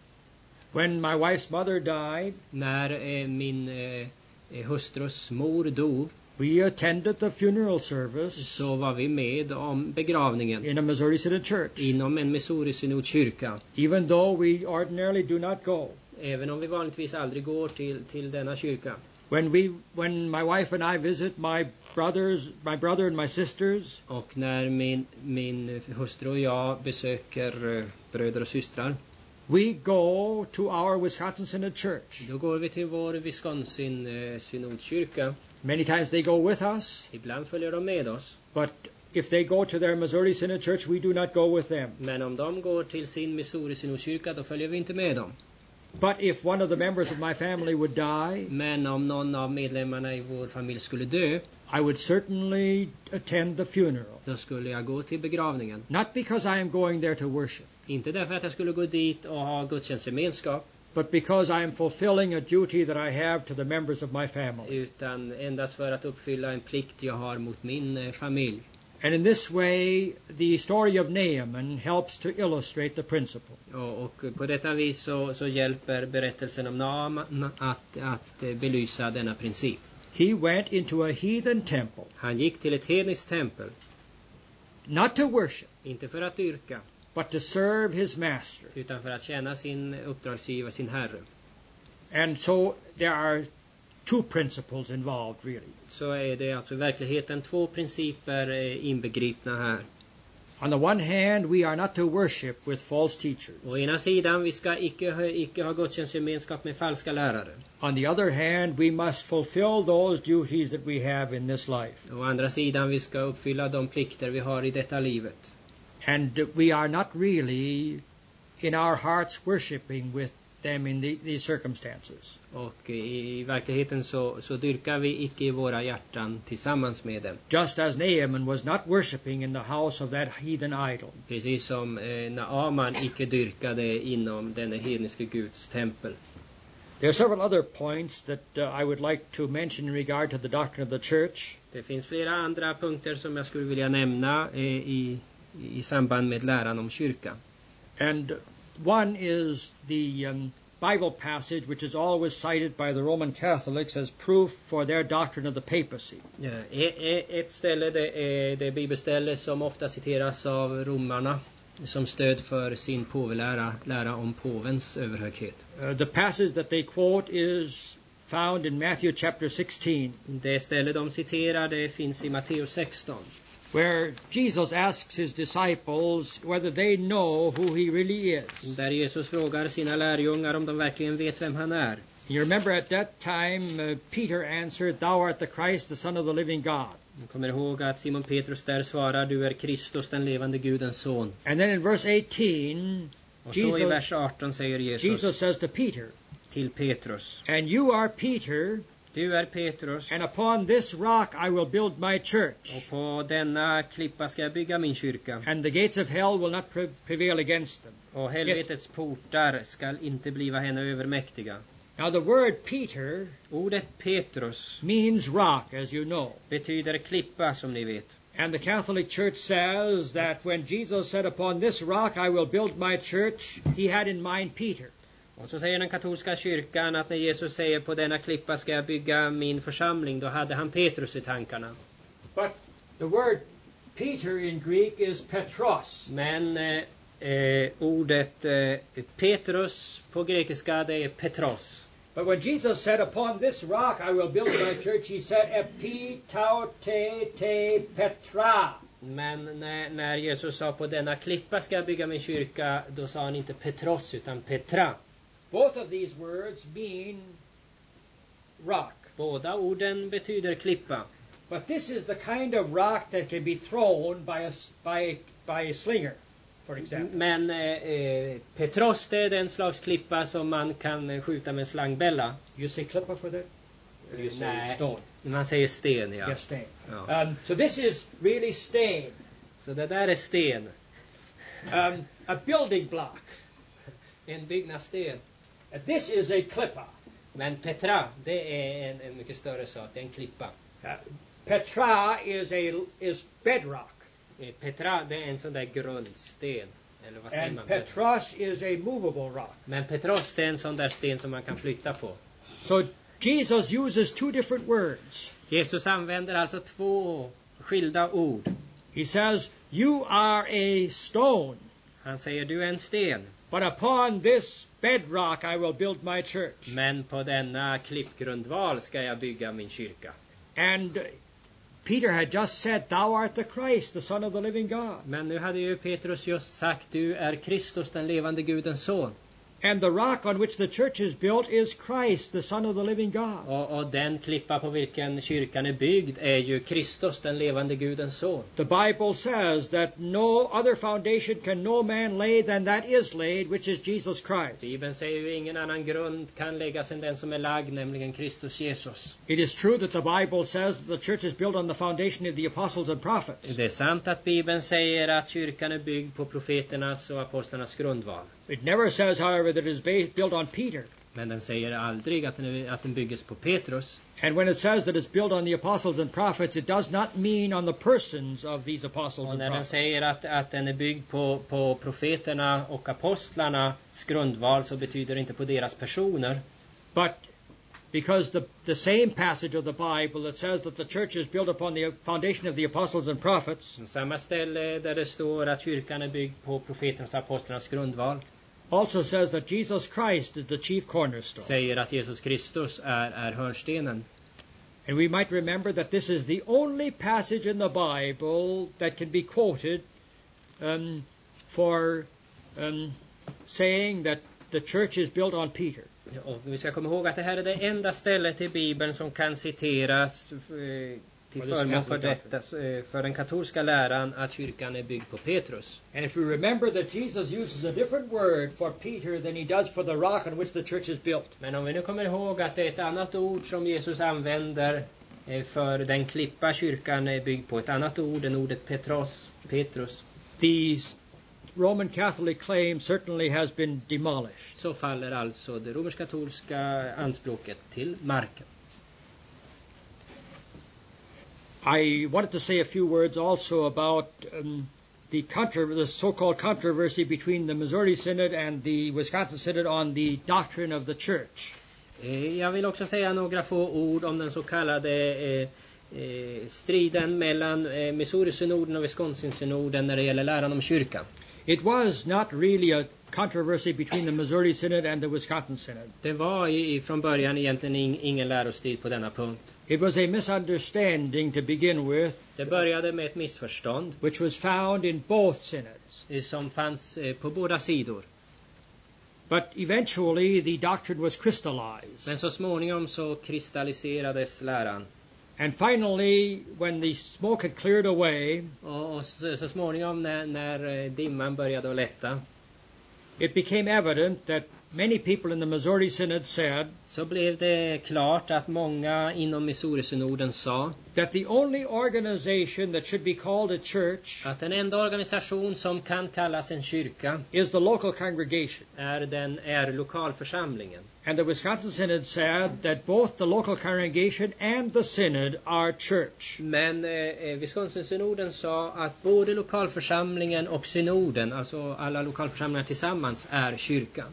Speaker 1: When my wife's mother died,
Speaker 2: När eh, min eh, hustrus mor dog,
Speaker 1: we attended the funeral service
Speaker 2: så var vi med om begravningen
Speaker 1: in a Missouri Synod church,
Speaker 2: inom en Missouri-synodkyrka.
Speaker 1: even though we ordinarily do not go.
Speaker 2: Även om vi vanligtvis aldrig går till, till denna kyrka.
Speaker 1: When we, when my wife and I visit my brothers, my brother and my sisters,
Speaker 2: Och när min, min hustru och jag besöker eh, bröder och systrar,
Speaker 1: we go to our Wisconsin Synod church.
Speaker 2: då går vi till vår Wisconsin-synodkyrka.
Speaker 1: Many times they go with us,
Speaker 2: Ibland följer de med oss.
Speaker 1: but if they go to their Missouri Synod church, we do not go with them.
Speaker 2: Men om de går till sin Missouri-synodkyrka, då följer vi inte med dem.
Speaker 1: But if one of the members of my family would die,
Speaker 2: Men om någon av medlemmarna i vår familj skulle dö,
Speaker 1: I would certainly attend the funeral.
Speaker 2: då skulle jag gå till begravningen.
Speaker 1: Not because I am going there to worship,
Speaker 2: Inte därför att jag skulle gå dit och ha gudstjänstgemenskap,
Speaker 1: but because I am fulfilling a duty that I have to the members of my family.
Speaker 2: utan endast för att uppfylla en plikt jag har mot min eh, familj.
Speaker 1: And in this way, the story of Naaman helps to illustrate the principle.
Speaker 2: Och, och på detta vis så, så hjälper berättelsen om Naaman att, att eh, belysa denna princip.
Speaker 1: He went into a heathen temple,
Speaker 2: Han gick till ett hedniskt tempel,
Speaker 1: not to worship,
Speaker 2: inte för att dyrka,
Speaker 1: but to serve his master.
Speaker 2: utan för att tjäna sin uppdragsgivare, sin herre.
Speaker 1: And so there are two principles involved, really.
Speaker 2: Så är det alltså i verkligheten två principer eh, inbegripna här.
Speaker 1: On the one hand, we are not to worship with false teachers.
Speaker 2: Å ena sidan, vi ska icke, ha- icke ha gudstjänstgemenskap med falska lärare.
Speaker 1: On the other hand, we must fulfill those duties that we have in this life.
Speaker 2: Å andra sidan, vi ska uppfylla de plikter vi har i detta livet.
Speaker 1: And we are not really, in our hearts, worshiping with them in the, these circumstances.
Speaker 2: Och i, i verkligheten så, så dyrkar vi icke i våra hjärtan tillsammans med dem.
Speaker 1: Just as Naaman was not worshiping in the house of that heathen idol.
Speaker 2: Precis som eh, Naaman icke dyrkade inom denne hedniske Guds tempel.
Speaker 1: There are several other points that uh, I would like to mention in regard to the doctrine of the church.
Speaker 2: Det finns flera andra punkter som jag skulle vilja nämna eh, i, i samband med läran om kyrkan.
Speaker 1: And one is the um, Bible passage which is always cited by the Roman Catholics as proof for their doctrine of the papacy.
Speaker 2: Ja, e- e- ett ställe det är det bibelställe som ofta citeras av romarna som stöd för sin påvelära, lära om påvens överhöghet.
Speaker 1: Uh, the passage that they quote is found in Matthew chapter sixteen,
Speaker 2: Det ställe de citerar det finns i Matteus sexton.
Speaker 1: where Jesus asks his disciples whether they know who he really is.
Speaker 2: Där Jesus frågar sina lärjungar om de verkligen vet vem han är.
Speaker 1: You remember at that time uh, Peter answered, "Thou art the Christ, the Son of the living God."
Speaker 2: Jag kommer ihåg att Simon Petrus där svarar, du är Kristus, den levande Gudens son.
Speaker 1: And then in verse eighteen,
Speaker 2: Och så i
Speaker 1: Jesus,
Speaker 2: vers arton säger Jesus,
Speaker 1: Jesus says to Peter,
Speaker 2: till Petrus,
Speaker 1: "And you are Peter,
Speaker 2: du är Petrus,
Speaker 1: and upon this rock I will build my church,
Speaker 2: och på denna klippa ska jag bygga min kyrka,
Speaker 1: and the gates of hell will not pre- prevail against them."
Speaker 2: och helvetets portar skall inte bliva henne övermäktiga.
Speaker 1: Now the word Peter
Speaker 2: Ordet Petrus
Speaker 1: means rock, as you know.
Speaker 2: betyder klippa, som ni vet.
Speaker 1: And the Catholic Church says that when Jesus said, "Upon this rock I will build my church," he had in mind Peter.
Speaker 2: Och så säger den katolska kyrkan att när Jesus säger på denna klippa ska jag bygga min församling, då hade han Petrus i tankarna.
Speaker 1: But the word Peter in Greek is Petros.
Speaker 2: Men eh, eh, ordet eh, Petrus på grekiska, det är Petros.
Speaker 1: But when Jesus said, "Upon this rock I will build my church," he said, "Epi tau te te Petra."
Speaker 2: Men när, när Jesus sa på denna klippa ska jag bygga min kyrka, då sa han inte Petros utan Petra.
Speaker 1: Both of these words mean rock.
Speaker 2: Båda orden betyder klippa.
Speaker 1: But this is the kind of rock that can be thrown by a, s- by, by a slinger, for example.
Speaker 2: Men eh, eh, Petros, det är den slags klippa som man kan eh, skjuta med en slangbälla.
Speaker 1: You say clipper for that? Or you say
Speaker 2: Nej.
Speaker 1: stone?
Speaker 2: Man säger sten, ja.
Speaker 1: Yes, stone.
Speaker 2: Ja.
Speaker 1: Um, so this is really stone.
Speaker 2: Så det där är sten.
Speaker 1: Um, a building block.
Speaker 2: En byggnadssten.
Speaker 1: Uh, This is a clipper.
Speaker 2: Men Petra, det är en, en mycket större sak. Det är en klippa.
Speaker 1: Uh, Petra is a is bedrock.
Speaker 2: Eh, Petra, det är en sån där grundsten. Eller vad säger
Speaker 1: And
Speaker 2: man?
Speaker 1: Petros is a movable rock.
Speaker 2: Men Petros, det är en sån där sten som man kan flytta på.
Speaker 1: So Jesus uses two different words.
Speaker 2: Jesus använder alltså två skilda ord.
Speaker 1: He says, "You are a stone,
Speaker 2: Han säger, du är en sten.
Speaker 1: but upon this bedrock I will build my church."
Speaker 2: Men på denna klippgrundval ska jag bygga min kyrka.
Speaker 1: And Peter had just said, "Thou art the Christ, the Son of the living God."
Speaker 2: Men nu hade ju Petrus just sagt, du är Kristus, den levande Gudens son.
Speaker 1: And the rock on which the church is built is Christ, the Son of the living God.
Speaker 2: Och, och den klippa på vilken kyrkan är byggd är ju Kristus, den levande Gudens son.
Speaker 1: The Bible says that no other foundation can no man lay than that is laid, which is Jesus Christ.
Speaker 2: Bibeln säger ju ingen annan grund kan läggas än den som är lagd, nämligen Kristus Jesus.
Speaker 1: It is true that the Bible says that the church is built on the foundation of the apostles and prophets.
Speaker 2: Det är sant att Bibeln säger att kyrkan är byggd på profeternas och apostlarnas grundval.
Speaker 1: It never says, however, that it is ba- built on Peter.
Speaker 2: Men den säger aldrig att den, är, att den bygges på Petrus.
Speaker 1: And when it says that it's built on the apostles and prophets, it does not mean on the persons of these apostles
Speaker 2: Och
Speaker 1: and
Speaker 2: när den
Speaker 1: prophets.
Speaker 2: säger att, att den är byggd på, på profeterna och apostlarnas grundval, så betyder det inte på deras personer.
Speaker 1: But because the, the same passage of the Bible that says that the church is built upon the foundation of the apostles and prophets
Speaker 2: Samma ställe där det står att kyrkan är byggd på profeternas och apostlarnas grundval
Speaker 1: also says that Jesus Christ is the chief cornerstone.
Speaker 2: säger att Jesus Kristus är, är hörnstenen.
Speaker 1: And we might remember that this is the only passage in the Bible that can be quoted um, for um, saying that the church is built on Peter.
Speaker 2: Och vi ska komma ihåg att det här är det enda stället i Bibeln som kan citeras eh, till förmån för detta, eh, för den katolska läran att kyrkan är byggd på Petrus.
Speaker 1: And if we remember that Jesus uses a different word for Peter than he does for the rock on which the church is built.
Speaker 2: Men om vi nu kommer ihåg att det är ett annat ord som Jesus använder eh, för den klippa kyrkan är byggd på, ett annat ord än ordet Petros, Petrus.
Speaker 1: These Roman Catholic claim certainly has been demolished.
Speaker 2: Så faller alltså det romersk-katolska anspråket till marken.
Speaker 1: I wanted to say a few words also about um, the, contra- the so-called controversy between the Missouri Synod and the Wisconsin Synod on the doctrine of the church.
Speaker 2: Eh, jag vill också säga några få ord om den så kallade eh, eh, striden mellan eh, Missouri-synoden och Wisconsin-synoden när det gäller läran om kyrkan.
Speaker 1: It was not really a controversy between the Missouri Synod and the Wisconsin Synod.
Speaker 2: Det var i, från början egentligen in, ingen lärostrid på denna punkt.
Speaker 1: It was a misunderstanding to begin with.
Speaker 2: Det började med ett missförstånd,
Speaker 1: which was found in both synods.
Speaker 2: eh, som fanns eh, på båda sidor.
Speaker 1: But eventually the doctrine was crystallized.
Speaker 2: Men så småningom så kristalliserades läran.
Speaker 1: And finally, when the smoke had cleared away,
Speaker 2: Och, och så, så småningom när, när dimman började att lätta,
Speaker 1: it became evident that many people in the Missouri Synod said
Speaker 2: så blev det klart att många inom Missouri-synoden sa
Speaker 1: that the only organization that should be called a church
Speaker 2: att den enda organisation som kan kallas en kyrka
Speaker 1: is the local congregation.
Speaker 2: är den är lokalförsamlingen.
Speaker 1: And the Wisconsin Synod said that both the local congregation and the synod are church.
Speaker 2: Men eh, Wisconsin-synoden sa att både lokalförsamlingen och synoden, alltså alla lokalförsamlingar tillsammans, är kyrkan.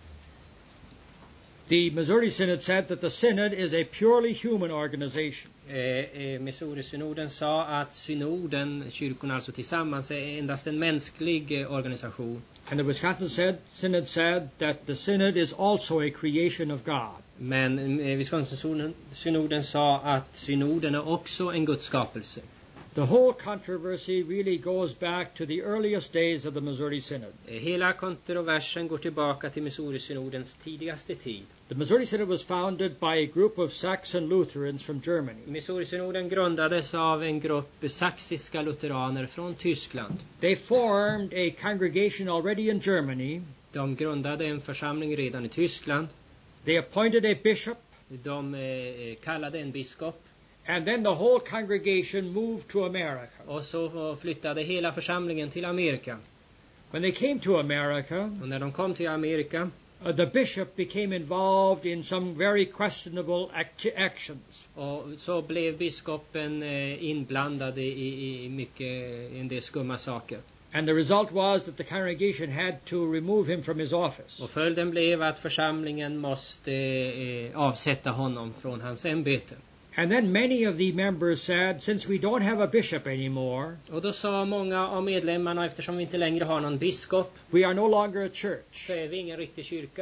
Speaker 1: The Missouri Synod said that the synod is a purely human organization.
Speaker 2: Eh, eh, Missouri-synoden sa att synoden, kyrkorna alltså tillsammans, är endast en mänsklig eh, organisation.
Speaker 1: And the Wisconsin said, Synod said that the synod is also a creation of God.
Speaker 2: Men eh, Wisconsin-synoden sa att synoden är också en Guds skapelse.
Speaker 1: The whole controversy really goes back to the earliest days of the Missouri Synod.
Speaker 2: Eh, hela kontroversen går tillbaka till Missouri-synodens tidigaste tid.
Speaker 1: The Missouri Synod was founded by a group of Saxon Lutherans from Germany.
Speaker 2: Missouri-synoden grundades av en grupp saxiska lutheraner från Tyskland.
Speaker 1: They formed a congregation already in Germany.
Speaker 2: De grundade en församling redan i Tyskland.
Speaker 1: They appointed a bishop.
Speaker 2: De eh, kallade en biskop.
Speaker 1: And then the whole congregation moved to America.
Speaker 2: Och så flyttade hela församlingen till Amerika.
Speaker 1: When they came to America,
Speaker 2: Och när de kom till Amerika,
Speaker 1: uh, the bishop became involved in some very questionable act- actions.
Speaker 2: och så blev biskopen eh, inblandad i, i, i mycket i en del skumma saker.
Speaker 1: And the result was that the congregation had to remove him from his office.
Speaker 2: Och följden blev att församlingen måste eh, avsätta honom från hans ämbete.
Speaker 1: And then many of the members said, since we don't have a bishop anymore,
Speaker 2: Och då sa många av medlemmarna, eftersom vi inte längre har någon biskop,
Speaker 1: we are no longer a church.
Speaker 2: så är vi ingen riktig kyrka.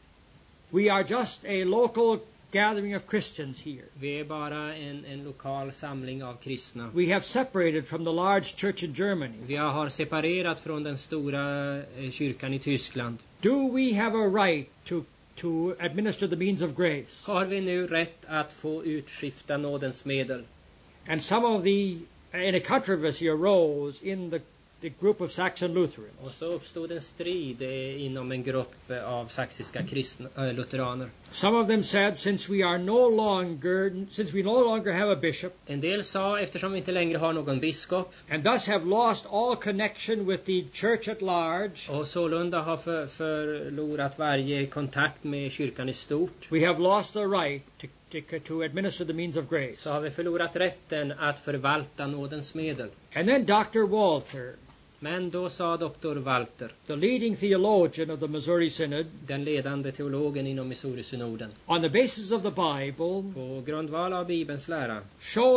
Speaker 1: We are just a local gathering of Christians here.
Speaker 2: Vi är bara en, en lokal samling av kristna.
Speaker 1: We have separated from the large church in Germany.
Speaker 2: Vi har separerat från den stora eh, kyrkan i Tyskland.
Speaker 1: Do we have a right to to administer the means of grace?
Speaker 2: Har vi nu rätt att få utskifta nådens medel?
Speaker 1: And some of the, in a controversy arose in the, the group of Saxon Lutherans.
Speaker 2: Och så uppstod en strid eh, inom en grupp eh, av saxiska kristna, äh, lutheraner.
Speaker 1: Some of them said, since we are no longer, since we no longer have a bishop,
Speaker 2: En del sa, eftersom vi inte längre har någon biskop
Speaker 1: and thus have lost all connection with the church at large,
Speaker 2: och sålunda har för, förlorat varje kontakt med kyrkan i stort,
Speaker 1: we have lost the right to, to, to administer the means of grace.
Speaker 2: så har vi förlorat rätten att förvalta nådens medel.
Speaker 1: And then Doctor Walther,
Speaker 2: Men då sa doktor Walter,
Speaker 1: the leading theologian of the Missouri Synod,
Speaker 2: den ledande teologen inom Missouri-synoden,
Speaker 1: on the basis of the Bible,
Speaker 2: på grundval av Bibelns lära,
Speaker 1: showed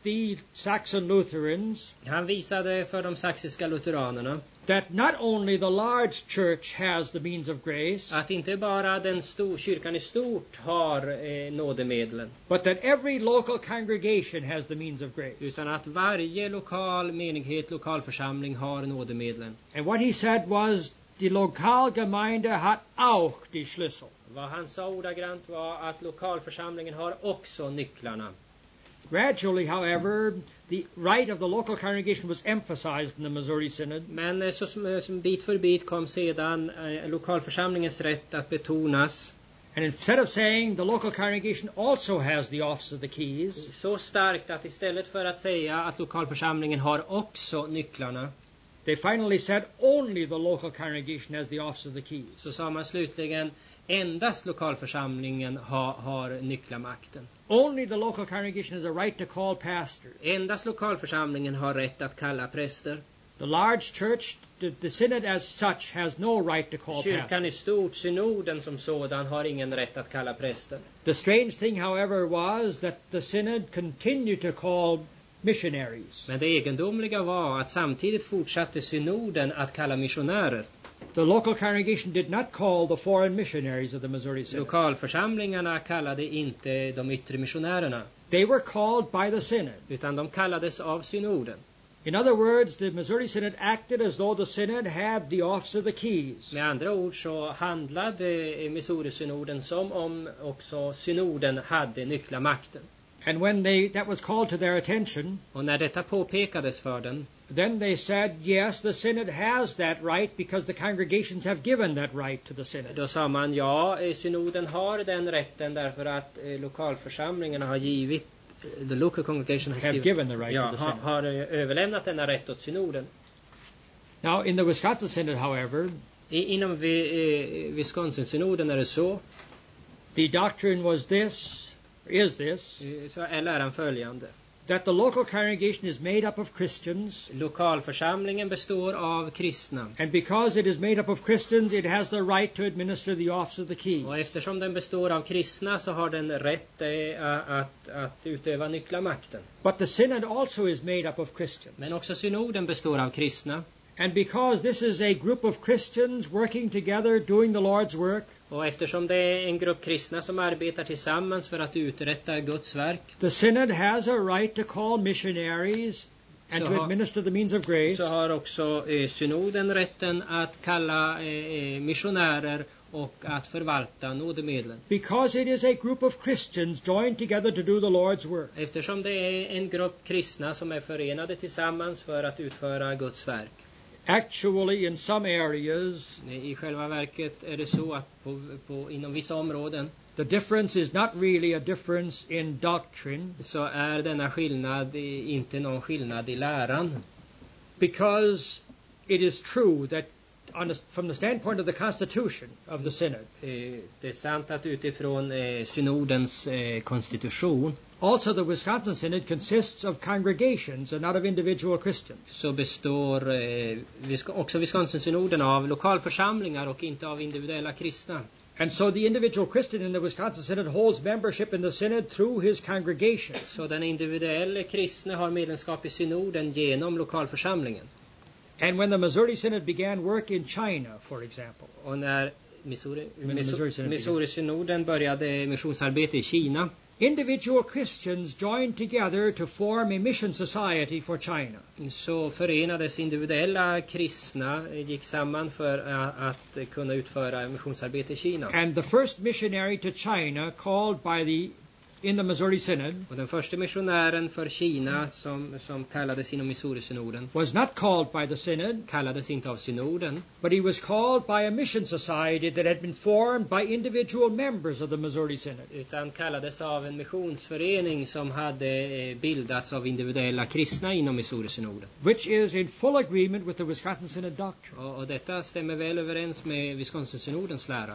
Speaker 1: the Saxon Lutherans
Speaker 2: Han visade för de saxiska lutheranerna
Speaker 1: that not only the large church has the means of grace,
Speaker 2: att inte bara den stor, kyrkan i stort har eh, nådemedlen,
Speaker 1: but that every local congregation has the means of grace.
Speaker 2: utan att varje lokal menighet, lokal församling har nådemedlen.
Speaker 1: And what he said was, die Lokalgemeinde hat auch die Schlüssel.
Speaker 2: Vad han sa ordagrant var att lokalförsamlingen har också nycklarna.
Speaker 1: Gradually, however, the right of the local congregation was emphasized in the Missouri Synod.
Speaker 2: Men eh, så som, som bit för bit kom sedan eh, lokalförsamlingens rätt att betonas.
Speaker 1: And instead of saying the local congregation also has the office of the keys,
Speaker 2: Så starkt att istället för att säga att lokalförsamlingen har också nycklarna,
Speaker 1: they finally said only the local congregation has the office of the keys.
Speaker 2: så sa man slutligen endast lokalförsamlingen har, har nycklamakten.
Speaker 1: Only the local congregation has a right to call pastors.
Speaker 2: Endast lokalförsamlingen har rätt att kalla präster.
Speaker 1: The large church, the, the synod as such, has no right to call
Speaker 2: Kyrkan
Speaker 1: pastors.
Speaker 2: i stort, synoden som sådan, har ingen rätt att kalla präster.
Speaker 1: The strange thing, however, was that the synod continued to call missionaries.
Speaker 2: Men det egendomliga var att samtidigt fortsatte synoden att kalla missionärer.
Speaker 1: The local congregation did not call the foreign missionaries of the Missouri Synod.
Speaker 2: Lokalförsamlingarna kallade inte de yttre missionärerna,
Speaker 1: They were called by the synod.
Speaker 2: utan de kallades av synoden.
Speaker 1: In other words, the Missouri Synod acted as though the synod had the office of the keys.
Speaker 2: Med andra ord så handlade Missouri-synoden som om också synoden hade nycklamakten.
Speaker 1: And when they that was called to their attention,
Speaker 2: Och när detta påpekades för den,
Speaker 1: then they said, yes, the synod has that right because the congregations have given that right to the synod.
Speaker 2: då sa man ja, eh, synoden har den rätten därför att eh, lokalförsamlingarna har givit, eh, the local congregation has
Speaker 1: Have
Speaker 2: given,
Speaker 1: given the right
Speaker 2: ja,
Speaker 1: to the
Speaker 2: har,
Speaker 1: synod.
Speaker 2: har eh, överlämnat denna rätt åt synoden.
Speaker 1: Now, in the Wisconsin Synod, however,
Speaker 2: I, inom vi, eh, Wisconsin-synoden är det så,
Speaker 1: the doctrine was this, is this,
Speaker 2: eh, så är läran följande.
Speaker 1: that the local congregation is made up of Christians,
Speaker 2: Lokalförsamlingen består av kristna.
Speaker 1: and because it is made up of Christians, it has the right to administer the office of the keys.
Speaker 2: Och eftersom den består av kristna så har den rätt eh, att, att utöva nycklamakten.
Speaker 1: But the synod also is made up of Christians.
Speaker 2: Men också synoden består av kristna.
Speaker 1: And because this is a group of Christians working together doing the Lord's work,
Speaker 2: Och eftersom det är en grupp kristna som arbetar tillsammans för att uträtta Guds verk,
Speaker 1: the synod has a right to call missionaries and
Speaker 2: Så
Speaker 1: to
Speaker 2: har-
Speaker 1: administer the means of grace.
Speaker 2: så har också eh, synoden rätten att kalla eh, missionärer och att förvalta nådemedlen.
Speaker 1: Because it is a group of Christians joined together to do the Lord's work.
Speaker 2: Eftersom det är en grupp kristna som är förenade tillsammans för att utföra Guds verk.
Speaker 1: Actually, in some areas,
Speaker 2: I själva verket är det så att på, på, inom vissa områden
Speaker 1: the difference is not really a difference in doctrine,
Speaker 2: så är denna skillnad i- inte någon skillnad i läran.
Speaker 1: because it is true that on a, from the standpoint of the constitution of the synod,
Speaker 2: Eh, Det är sant att utifrån eh, synodens eh, konstitution
Speaker 1: also the Wisconsin Synod consists of congregations and not of individual Christians.
Speaker 2: så består eh, Vis- också Wisconsin-synoden av lokalförsamlingar och inte av individuella kristna.
Speaker 1: And so the individual Christian in the Wisconsin Synod holds membership in the synod through his congregation.
Speaker 2: Så den individuella kristna har medlemskap i synoden genom lokalförsamlingen.
Speaker 1: And when the Missouri Synod began work in China, for example,
Speaker 2: Och när Missouri,
Speaker 1: Men Missouri Synod
Speaker 2: Missouri-synoden började missionsarbete i Kina,
Speaker 1: individual Christians joined together to form a mission society for China.
Speaker 2: så förenades individuella kristna, eh, gick samman för a- att eh, kunna utföra missionsarbete i Kina.
Speaker 1: And the first missionary to China called by the in the Missouri Synod
Speaker 2: Och den första missionären för Kina som, som kallades inom Missouri-synoden
Speaker 1: was not called by the synod,
Speaker 2: kallades inte av synoden,
Speaker 1: but he was called by a mission society that had been formed by individual members of the Missouri Synod.
Speaker 2: utan kallades av en missionsförening som hade eh, bildats av individuella kristna inom Missouri-synoden.
Speaker 1: Which is in full agreement with the Wisconsin Synod doctrine.
Speaker 2: Och, och detta stämmer väl överens med Wisconsin-synodens lära.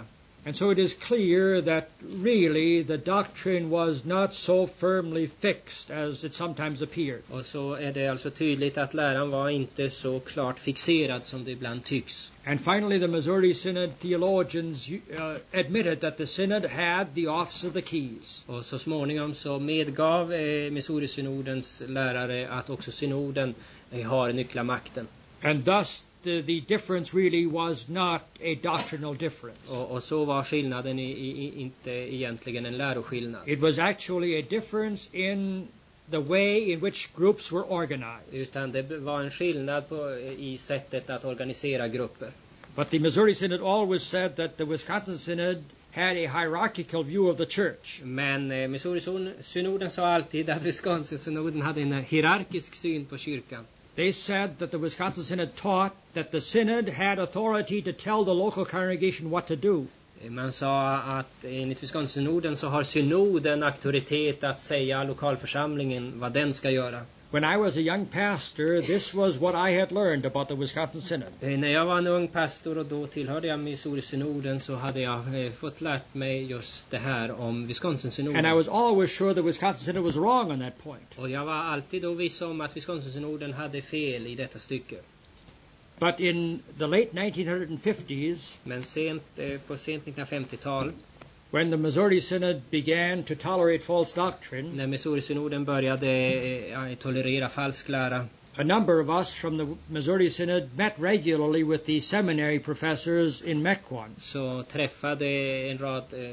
Speaker 1: And so it is clear that really the doctrine was not so firmly fixed as it sometimes appeared.
Speaker 2: Och så är det alltså tydligt att läran var inte så klart fixerad som det ibland tycks.
Speaker 1: And finally the Missouri Synod theologians uh, admitted that the synod had the office of the keys.
Speaker 2: Och så småningom så medgav eh, Missouri-synodens lärare att också synoden eh, har nycklamakten.
Speaker 1: And thus the, the difference really was not a doctrinal difference.
Speaker 2: Och, och så var skillnaden i, i, inte egentligen en läroskillnad.
Speaker 1: It was actually a difference in the way in which groups were organized.
Speaker 2: Utan det var en skillnad på, i sättet att organisera grupper.
Speaker 1: But the Missouri Synod always said that the Wisconsin Synod had a hierarchical view of the church.
Speaker 2: Men eh, Missouri-synoden sa alltid att Wisconsin-synoden hade en hierarkisk syn på kyrkan.
Speaker 1: They said that the Wisconsin Synod taught that the synod had authority to tell the local congregation what to do.
Speaker 2: Man sa att enligt Wisconsin-synoden så har synoden auktoritet att säga lokalförsamlingen vad den ska göra.
Speaker 1: When I was a young pastor, this was what I had learned about the Wisconsin Synod.
Speaker 2: När jag var en ung pastor och då tillhörde jag Missouri-synoden så hade jag fått lärt mig just det här om Wisconsin-synoden.
Speaker 1: And I was always sure the Wisconsin Synod was wrong on that point.
Speaker 2: Och jag var alltid då viss om att Wisconsin-synoden hade fel i detta stycke.
Speaker 1: But in the late nineteen fifties,
Speaker 2: men sent, eh, på sent nittonhundrafemtiotal,
Speaker 1: when the Missouri Synod began to tolerate false doctrine,
Speaker 2: när Missouri-synoden började eh, tolerera falsk lära,
Speaker 1: a number of us from the Missouri Synod met regularly with the seminary professors in Mequon.
Speaker 2: Så träffade en rad eh,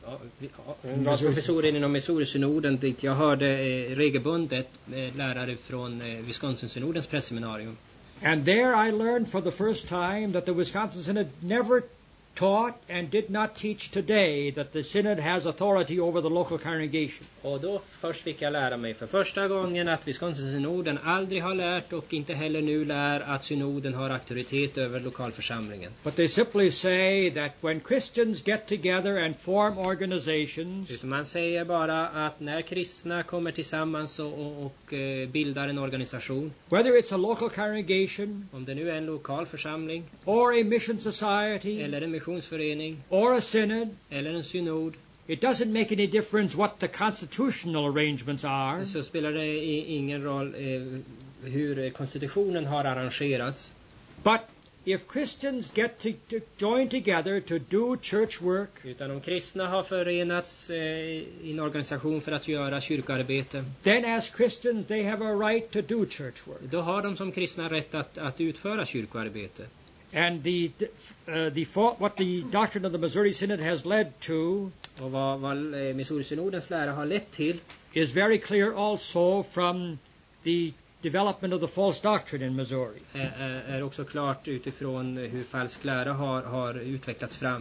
Speaker 2: en rad professorer inom Missouri-synoden dit jag hörde eh, regelbundet eh, lärare från eh, Wisconsin-synodens presseminarium.
Speaker 1: And there I learned for the first time that the Wisconsin Synod never taught and did not teach today that the synod has authority over the local congregation.
Speaker 2: Och då först fick jag lära mig för första gången att Wisconsin-synoden aldrig har lärt och inte heller nu lär att synoden har auktoritet över lokalförsamlingen.
Speaker 1: But they simply say that when Christians get together and form organizations,
Speaker 2: utan man säger bara att när kristna kommer tillsammans och, och, och eh, bildar en organisation,
Speaker 1: whether it's a local congregation,
Speaker 2: om det nu är en lokal församling,
Speaker 1: or a mission society,
Speaker 2: eller en missionsförening,
Speaker 1: or a synod,
Speaker 2: eller en synod,
Speaker 1: it doesn't make any difference what the constitutional arrangements are.
Speaker 2: Så spelar det ingen roll eh, hur konstitutionen har arrangerats.
Speaker 1: But if Christians get to, to join together to do church work,
Speaker 2: utan om kristna har förenats eh, i en organisation för att göra kyrkoarbete,
Speaker 1: then as Christians they have a right to do church work.
Speaker 2: Då har de som kristna rätt att, att utföra kyrkoarbete.
Speaker 1: And the uh, the what the doctrine of the Missouri Synod has led to,
Speaker 2: och vad, vad Missouri-synodens lära har lett till,
Speaker 1: is very clear also from the development of the false doctrine in Missouri.
Speaker 2: Är, är också klart utifrån hur falsk lära har, har utvecklats fram.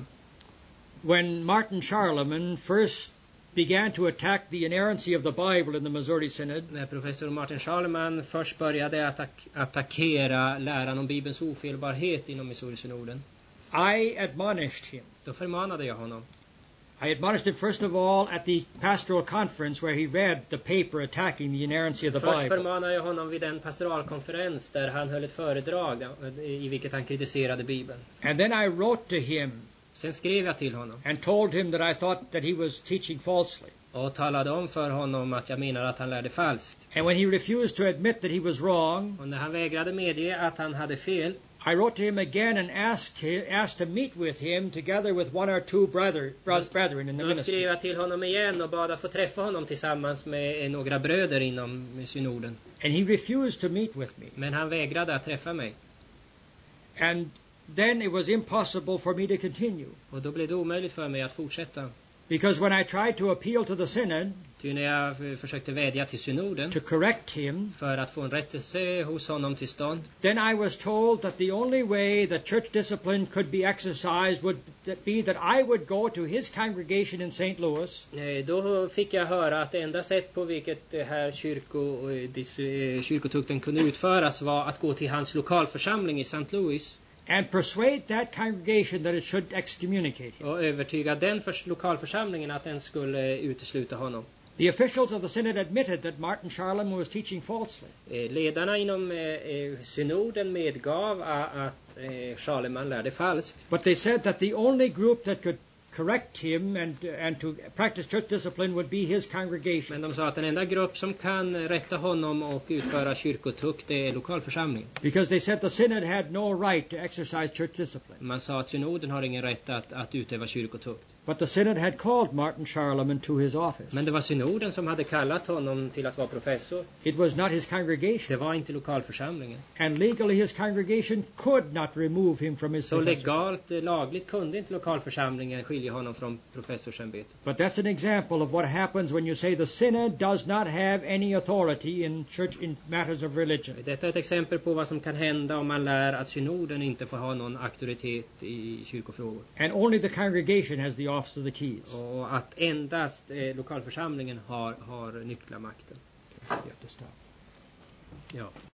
Speaker 1: When Martin Charlemagne first began to attack the inerrancy of the Bible in the Missouri Synod,
Speaker 2: när professor Martin Charlemagne först började attack, attackera läran om Bibelns ofelbarhet inom Missouri-synoden,
Speaker 1: I admonished him.
Speaker 2: Då förmanade jag honom.
Speaker 1: I admonished him first of all at the pastoral conference where he read the paper attacking the inerrancy of the
Speaker 2: Först
Speaker 1: Bible.
Speaker 2: förmanade jag honom vid den pastoralkonferens där han höll ett föredrag i vilket han kritiserade Bibeln.
Speaker 1: And then I wrote to him.
Speaker 2: Sen skrev jag till honom.
Speaker 1: And told him that I thought that he was teaching falsely.
Speaker 2: Och talade om för honom att jag menar att han lärde falskt.
Speaker 1: And when he refused to admit that he was wrong,
Speaker 2: och när han vägrade medge att han hade fel,
Speaker 1: I wrote to him again and asked him, asked to meet with him together with one or two brother, brethren in the
Speaker 2: då
Speaker 1: ministry.
Speaker 2: skrev jag till honom igen och bad att få träffa honom tillsammans med några bröder inom synoden.
Speaker 1: And he refused to meet with me.
Speaker 2: Men han vägrade att träffa mig.
Speaker 1: And then it was impossible for me to continue.
Speaker 2: Och då blev det omöjligt för mig att fortsätta.
Speaker 1: Because when I tried to appeal to the synod,
Speaker 2: ty när jag försökte vädja till synoden
Speaker 1: to correct him,
Speaker 2: för att få en rättelse hos honom till stånd,
Speaker 1: then I was told that the only way that church discipline could be exercised would be that I would go to his congregation in Saint Louis.
Speaker 2: Då fick jag höra att det enda sätt på vilket här kyrko, kyrkotukten kunde utföras var att gå till hans lokalförsamling i Saint Louis.
Speaker 1: And persuade that congregation that it should excommunicate him.
Speaker 2: Och övertyga den för lokalförsamlingen att den skulle utesluta honom.
Speaker 1: The officials of the synod admitted that Martin Charlemagne was teaching falsely.
Speaker 2: Ledarna inom eh, synoden medgav att eh, Charlemagne lärde falskt.
Speaker 1: But they said that the only group that could correct him and and to practice church discipline would be his congregation.
Speaker 2: Men de sa att den enda grupp som kan rätta honom och utföra kyrkotukt det är lokalförsamlingen.
Speaker 1: Because they said the synod had no right to exercise church discipline.
Speaker 2: Man sa att synoden har ingen rätt att, att utöva kyrkotukt.
Speaker 1: But the synod had called Martin Charlemagne to his office.
Speaker 2: Men det var synoden som hade kallat honom till att vara professor.
Speaker 1: It was not his congregation.
Speaker 2: Det var inte lokalförsamlingen.
Speaker 1: And legally his congregation could not remove him from his
Speaker 2: Så
Speaker 1: professorship.
Speaker 2: legalt, lagligt kunde inte lokalförsamlingen skilja honom från professorsämbetet.
Speaker 1: But that's an example of what happens when you say the synod does not have any authority in church in matters of religion.
Speaker 2: Detta är ett exempel på vad som kan hända om man lär att synoden inte får ha någon auktoritet i kyrkofrågor.
Speaker 1: And only the congregation has the office of the keys.
Speaker 2: Och att endast eh, lokalförsamlingen har, har nycklarmakten.
Speaker 1: You have to stop.
Speaker 2: Ja.